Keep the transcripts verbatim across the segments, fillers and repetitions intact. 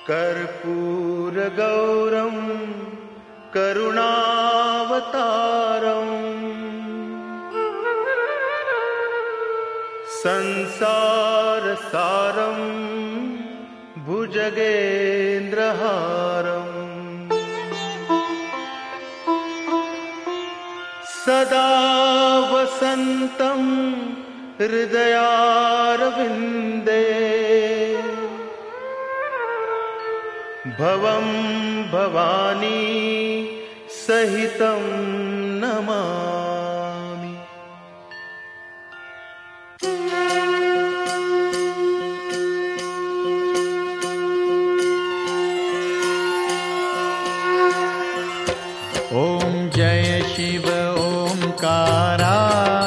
कर्पूरगौरं करुणावतारम् संसारसारं भुजगेन्द्रहारम् सदा वसन्तं हृदयारविन्दे भवं भवानी सहितं नमामि। ॐ जय शिव ओंकारा,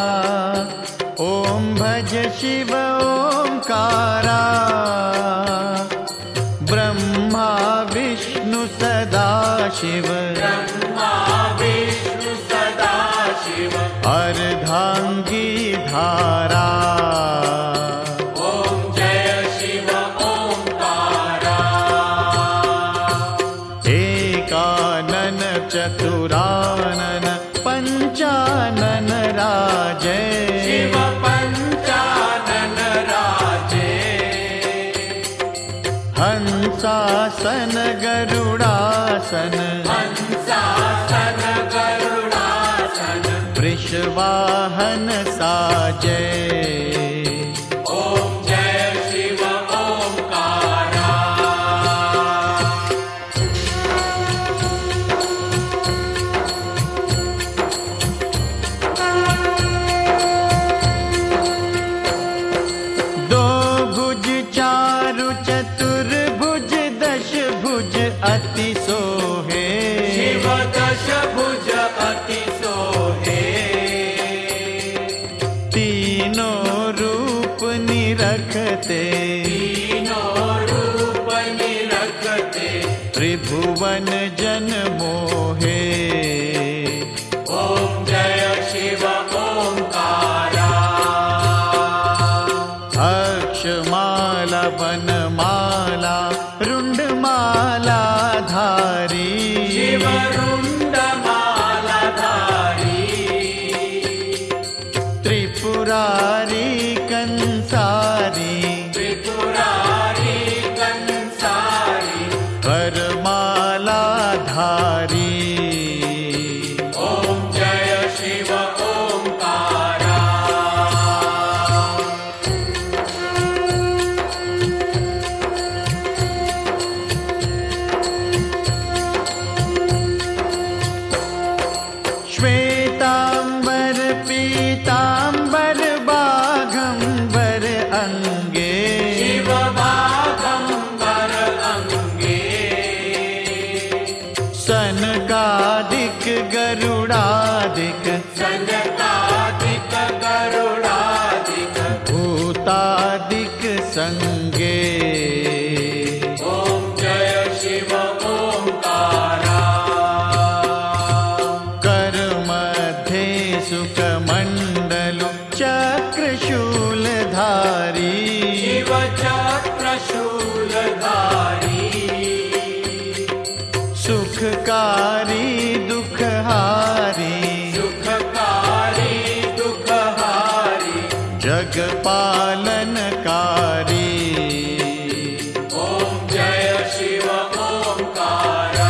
ॐ भज शिव ओंकारा। ब्रह्मा विष्णु सदा शिव, ब्रह्मा विष्णु सदा शिव। अर्धांगी धारा। ॐ जय शिव ओंकारा। एकानन चतुरानन पंचानन राजे, शिव पंचानन राजे। हंसासन गरुडासन, हंसासन गरुडासन। वृषवाहन साजे। ॐ जय शिव ओंकारा। दो भुज चारु चतुर्भुज दश भुज अति सोहे, शिव दश भुज अति सोहे। तीनों रूप निरखते, तीनों रूप निरखते। त्रिभुवन जन मोहे। ॐ जय शिव ओंकारा। अक्षमाला वनमाला रुंडमाला धारी, शिव रुंडमाला धारी। त्रिपुरारी कंसारी, त्रिपुरारी कंसारी। वरमाला धारी। ॐ जय शिव ओंकारा। श्वेतांबर पीतांबर बाघंबर अंगे, शिव बाघंबर अंगे। सनकादिक गरुडादिक, सनकादिक गरुडादिक। भूतादिक संगे। ॐ जय शिव ओंकारा। कर मध्ये सुकमंडलु चक्रशूलधारी, शिव चक्रशूलधारी। सुखकारी दुखहारी, सुखकारी दुखहारी। जगपालनकारी। ॐ जय शिव ओंकारा।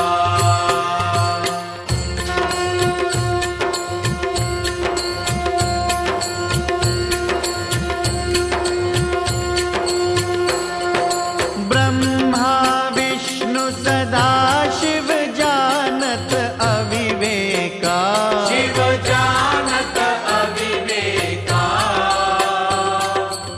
ब्रह्मा विष्णु सदा शिव जानत अविवेका, शिव जानत अविवेका।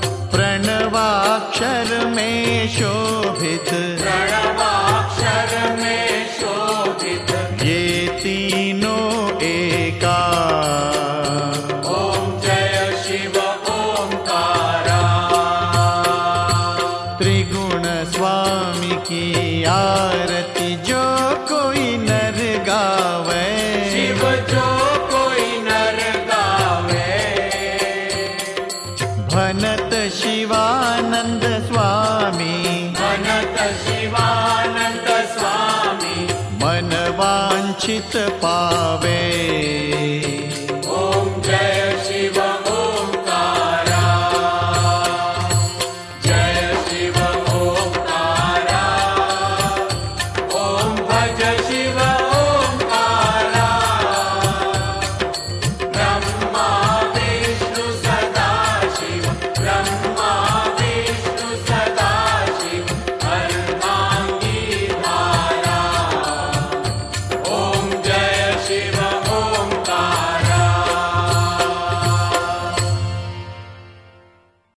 चित पावे।